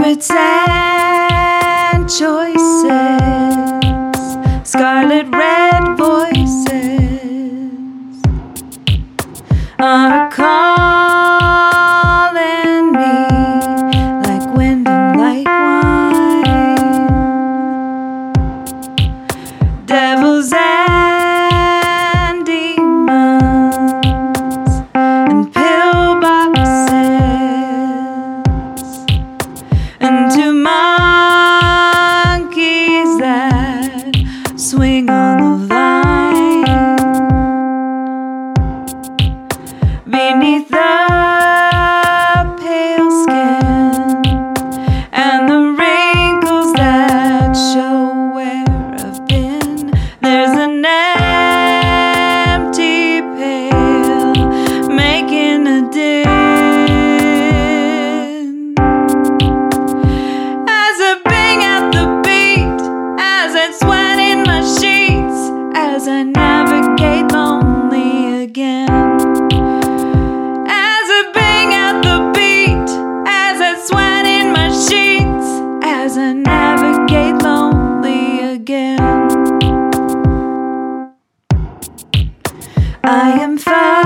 Secrets and choices, scarlet red voices are calling me like wind and like wine. Devils and demons and pillboxes and two monkeys that swing on the vine. Beneath the pale skin and the wrinkles that show where I've been, there's an empty pail making a din. As I bang at the beat, as I sweat in my sheets, as I navigate lonely again. As I bang at the beat, as I sweat in my sheets, as I navigate lonely again. I am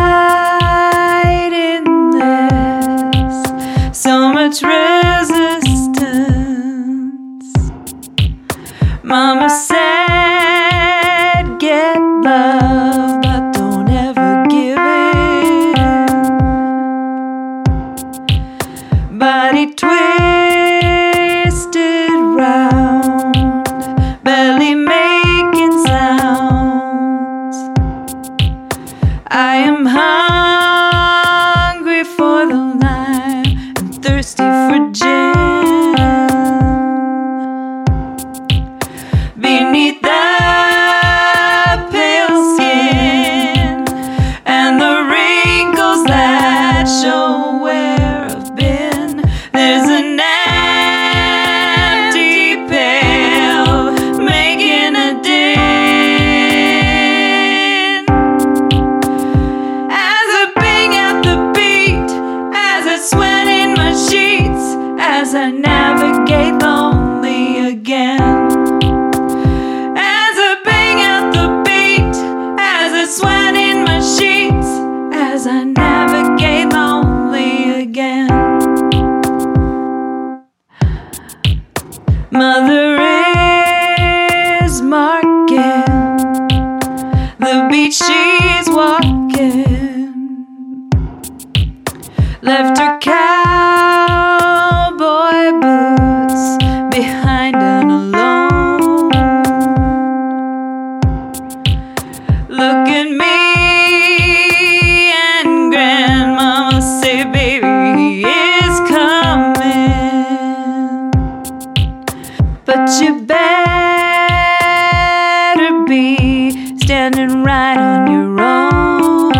fighting this, so much resistance. Mama said, get love, but don't ever give in. Body twisted round, belly making sounds. I am hungry for the lime and thirsty for gin. Beneath the pale skin and the wrinkles that show where I've been, there's an empty pail making a din. As I bang at the beat, as I sweat in my sheets, as I navigate lonely again. As I bang at the beat, as I sweat in my sheets, as I navigate lonely again. Mother is marking the beat she's walking, left her cowboy boots behind and alone. Look at me and grandmama say, baby, he is coming, but you better be standing right on your own,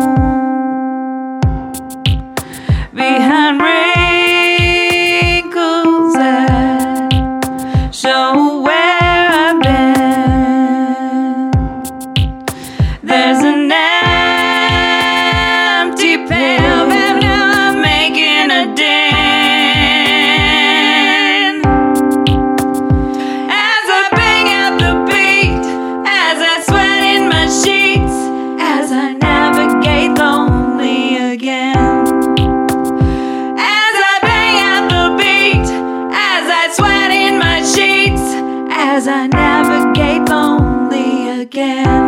behind wrinkles that show where I've been. There's an empty pail, babe, now I'm making a din. As I bang at the beat, as I sweat in my sheets, as I navigate lonely again. As I bang at the beat, as I sweat in my sheets, as I navigate lonely again.